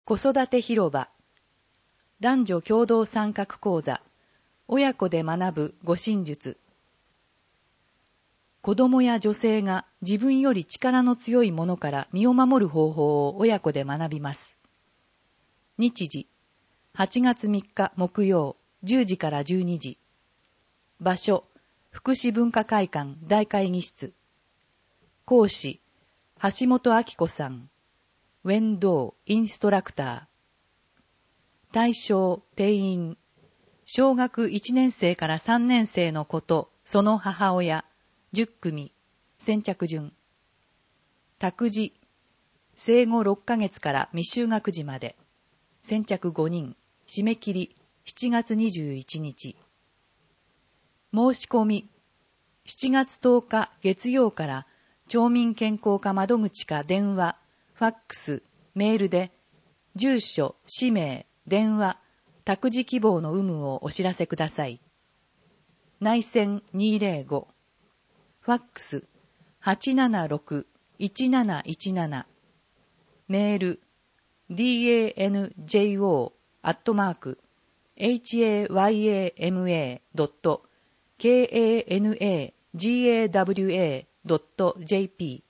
子育て広場、男女共同参画講座、親子で学ぶ護身術。子供や女性が自分より力の強いものから身を守る方法を親子で学びます。日時、8月3日木曜、10時から12時。場所、福祉文化会館大会議室。講師、橋本明子さん。伝道インストラクター。対象、定員。小学1年生から3年生の子とその母親、10組。先着順。託児。生後6ヶ月から未就学児まで。先着5人。締め切り、7月21日。申し込み。7月10日月曜から町民健康課窓口か電話、ファックス、メールで、住所、氏名、電話、託児希望の有無をお知らせください。内線205。ファックス 876-1717。メール danjao@hayama.kanagawa.jp。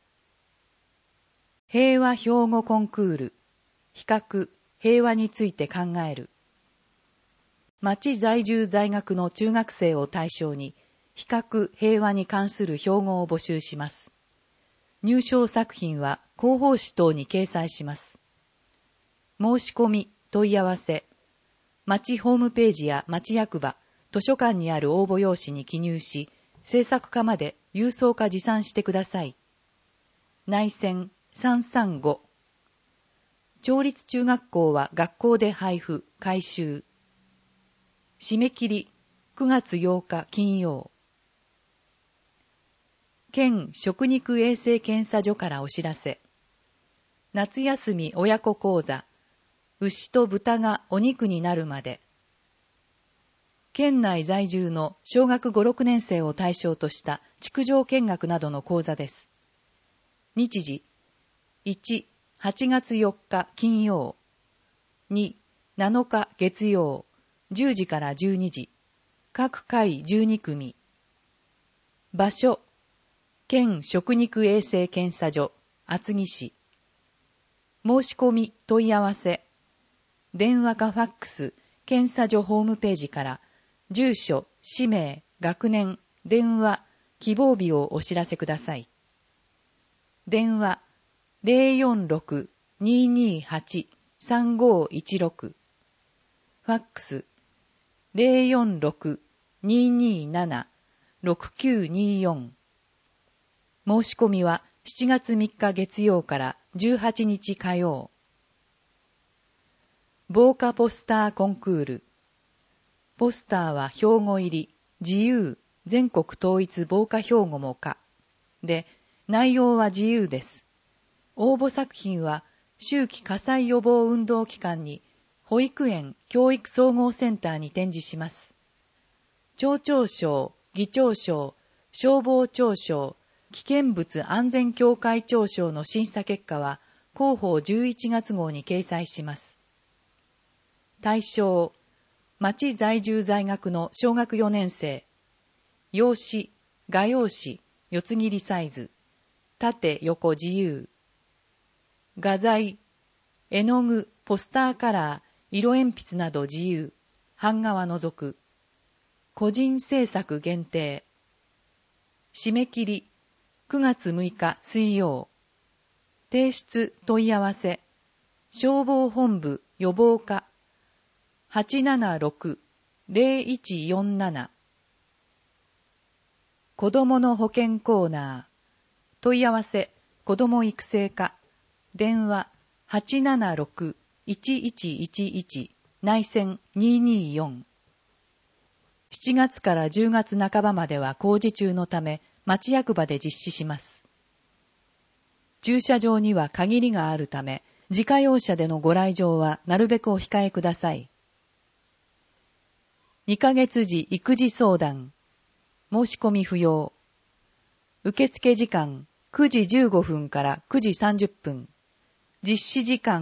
平和標語コンクール。比較、平和について考える。町在住在学の中学生を対象に、比較、平和に関する標語を募集します。入賞作品は広報誌等に掲載します。申し込み、問い合わせ。町ホームページや町役場、図書館にある応募用紙に記入し、制作課まで郵送か持参してください。内線335。町立中学校は学校で配布、回収。締め切り9月8日金曜。県食肉衛生検査所からお知らせ。夏休み親子講座、牛と豚がお肉になるまで。県内在住の小学5、6年生を対象とした築城見学などの講座です。日時、1、8月4日金曜。2、7日月曜。10時から12時。各回12組。場所、県食肉衛生検査所、厚木市。申し込み、問い合わせ。電話かファックス、検査所ホームページから、住所、氏名、学年、電話、希望日をお知らせください。電話、046-228-3516。ファックス、046-227-6924。申し込みは7月3日月曜から18日火曜。防火ポスターコンクール。ポスターは標語入り、自由、全国統一防火標語も可。で、内容は自由です。応募作品は、秋季火災予防運動期間に、保育園教育総合センターに展示します。町長賞、議長賞、消防庁賞、危険物安全協会長賞の審査結果は、広報11月号に掲載します。対象、町在住在学の小学4年生。用紙、画用紙、四つ切りサイズ。縦横自由。画材、絵の具、ポスターカラー、色鉛筆など自由。版画は除く。個人制作限定。締め切り、9月6日水曜。提出問い合わせ。消防本部予防課。876-0147。子どもの保健コーナー。問い合わせ、子ども育成課。電話、876-1111。内線224。7月から10月半ばまでは工事中のため、町役場で実施します。駐車場には限りがあるため、自家用車でのご来場はなるべくお控えください。2ヶ月時育児相談。申し込み不要。受付時間9時15分から9時30分。実施時間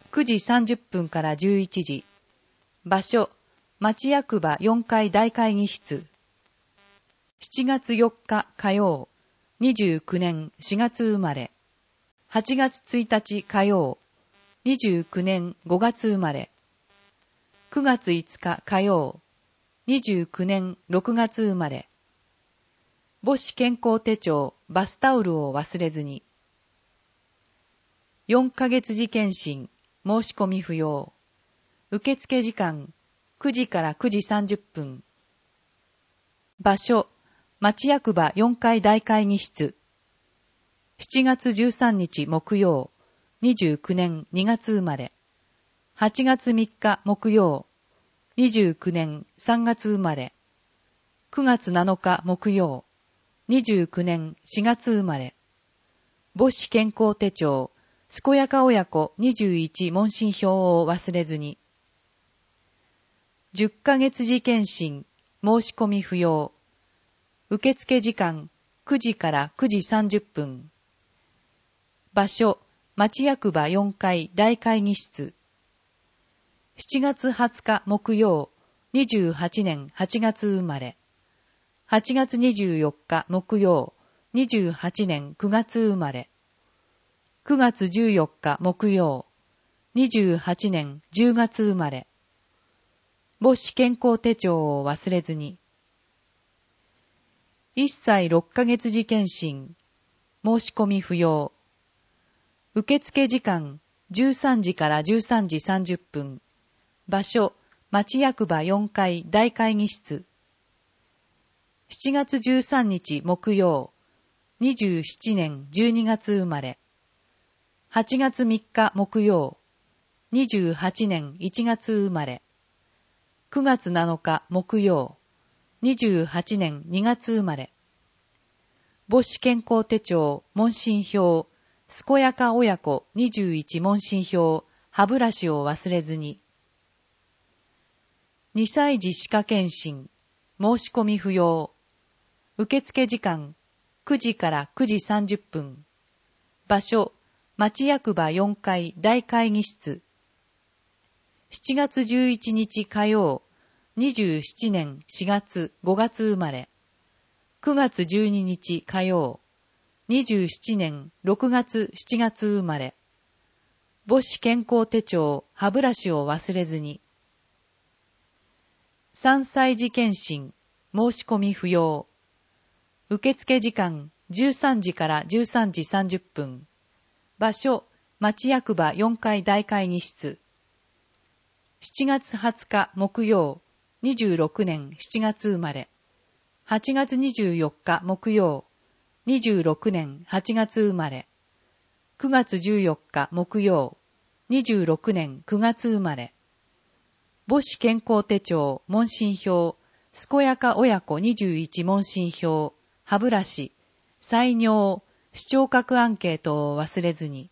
9時30分から11時。場所、町役場4階大会議室。7月4日火曜、29年4月生まれ。8月1日火曜、29年5月生まれ。9月5日火曜、29年6月生まれ。母子健康手帳、バスタオルを忘れずに。4ヶ月時検診、申し込み不要。受付時間、9時から9時30分。場所、町役場4階大会議室。7月13日木曜、29年2月生まれ。8月3日木曜、29年3月生まれ。9月7日木曜、29年4月生まれ。母子健康手帳、健やか親子21問診票を忘れずに。10ヶ月時検診、申し込み不要。受付時間、9時から9時30分。場所、町役場4階大会議室。7月20日木曜、28年8月生まれ。8月24日木曜、28年9月生まれ。9月14日木曜、28年10月生まれ。母子健康手帳を忘れずに。1歳6ヶ月時検診、申し込み不要。受付時間、13時から13時30分。場所、町役場4階大会議室。7月13日木曜、27年12月生まれ。8月3日木曜、28年1月生まれ。9月7日木曜、28年2月生まれ。母子健康手帳、問診票、健やか親子21問診票、歯ブラシを忘れずに。2歳児歯科検診、申し込み不要。受付時間、9時から9時30分。場所、町役場4階大会議室。7月11日火曜、27年4月5月生まれ。9月12日火曜、27年6月7月生まれ。母子健康手帳、歯ブラシを忘れずに。3歳児検診、申し込み不要。受付時間、13時から13時30分。場所、町役場4階大会議室。7月20日木曜、26年7月生まれ。8月24日木曜、26年8月生まれ。9月14日木曜、26年9月生まれ。母子健康手帳、問診票、健やか親子21問診票、歯ブラシ、採尿、視聴覚アンケートを忘れずに。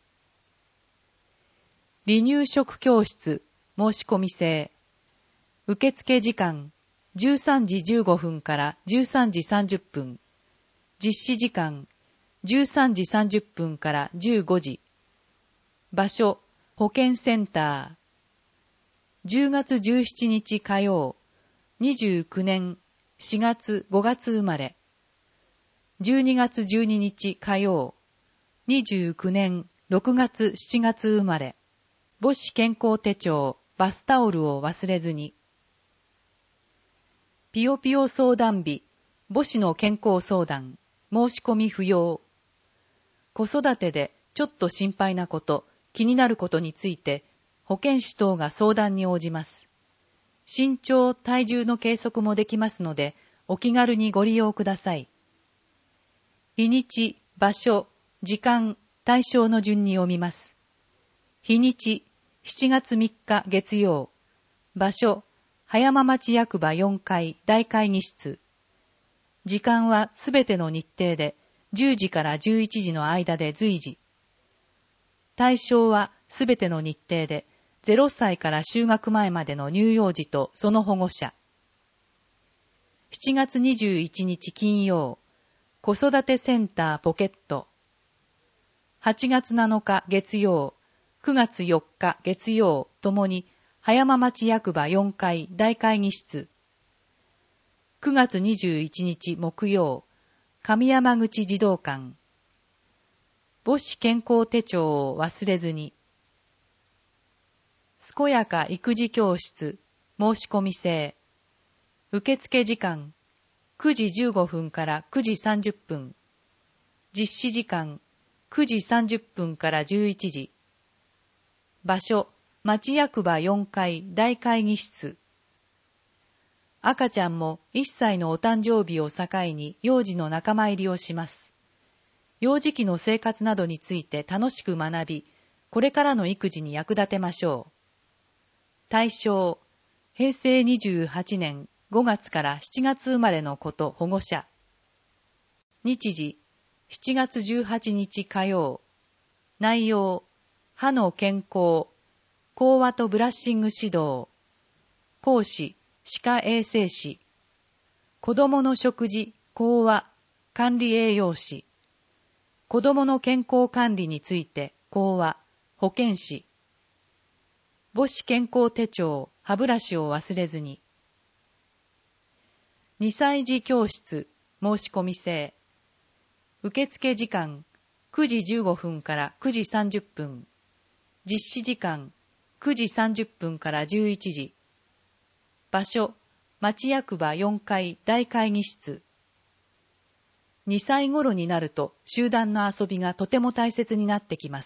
離乳食教室、申し込み制。受付時間、13時15分から13時30分。実施時間、13時30分から15時。場所、保健センター。10月17日火曜、29年4月5月生まれ。12月12日火曜、29年6月7月生まれ。母子健康手帳、バスタオルを忘れずに。ぴよぴよ相談日、母子の健康相談、申し込み不要。子育てでちょっと心配なこと、気になることについて、保健師等が相談に応じます。身長、体重の計測もできますので、お気軽にご利用ください。日にち、場所、時間、対象の順に読みます。日にち、7月3日月曜。場所、葉山町役場4階大会議室。時間はすべての日程で、10時から11時の間で随時。対象はすべての日程で、0歳から就学前までの乳幼児とその保護者。7月21日金曜、子育てセンターポケット。8月7日月曜、 9月4日月曜ともに葉山町役場4階大会議室。9月21日木曜、上山口児童館。母子健康手帳を忘れずに。健やか育児教室申し込み制。受付時間9時15分から9時30分。実施時間9時30分から11時。場所、町役場4階大会議室。赤ちゃんも1歳のお誕生日を境に幼児の仲間入りをします。幼児期の生活などについて楽しく学び、これからの育児に役立てましょう。対象、平成28年5月から7月生まれの子と保護者。日時、7月18日火曜。内容、歯の健康、講話とブラッシング指導。講師、歯科衛生士。子供の食事、講話、管理栄養士。子供の健康管理について、講話、保健師。母子健康手帳、歯ブラシを忘れずに。2歳児教室、申し込み制。受付時間、9時15分から9時30分。実施時間、9時30分から11時。場所、町役場4階大会議室。2歳頃になると集団の遊びがとても大切になってきます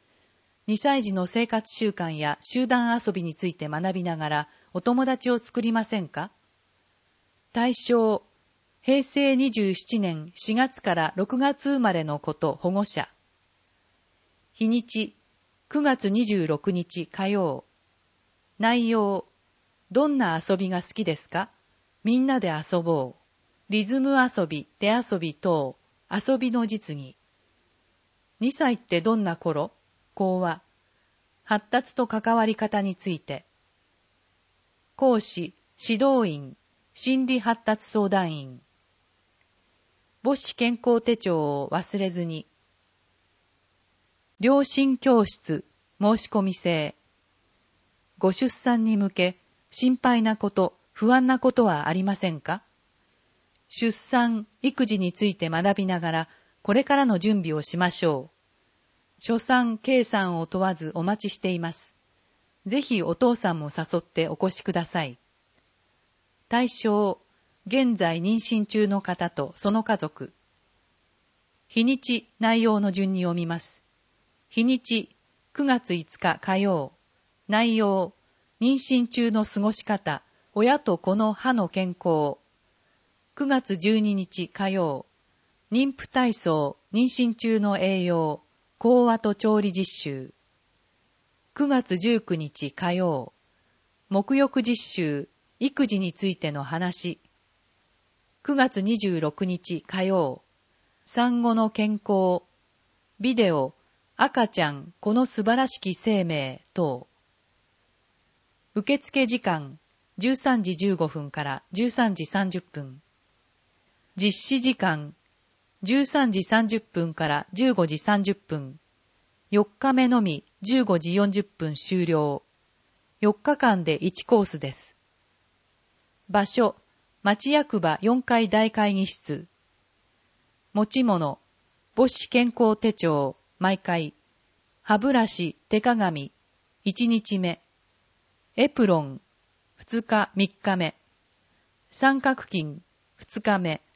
。2歳児の生活習慣や集団遊びについて学びながらお友達を作りませんか？対象、平成27年4月から6月生まれの子と保護者。日にち、9月26日火曜。内容、どんな遊びが好きですか？みんなで遊ぼう。リズム遊び、手遊び等、遊びの実技。2歳ってどんな頃？講話。発達と関わり方について。講師、指導員、心理発達相談員。母子健康手帳を忘れずに。両親教室、申し込み制。ご出産に向け、心配なこと、不安なことはありませんか？出産、育児について学びながら、これからの準備をしましょう。初産、計算を問わずお待ちしています。ぜひお父さんも誘ってお越しください。対象、現在妊娠中の方とその家族。日にち、内容の順に読みます。日にち、9月5日火曜。内容、妊娠中の過ごし方、親と子の歯の健康。9月12日火曜。妊婦体操、妊娠中の栄養、講話と調理実習。9月19日火曜。沐浴実習、育児についての話。9月26日火曜。産後の健康。ビデオ、赤ちゃん、この素晴らしき生命等。受付時間、13時15分から13時30分。実施時間、13時30分から15時30分。4日目のみ15時40分終了。4日間で1コースです。場所、町役場4階大会議室。持ち物、母子健康手帳、毎回。歯ブラシ、手鏡、1日目。エプロン、2日3日目。三角巾、2日目。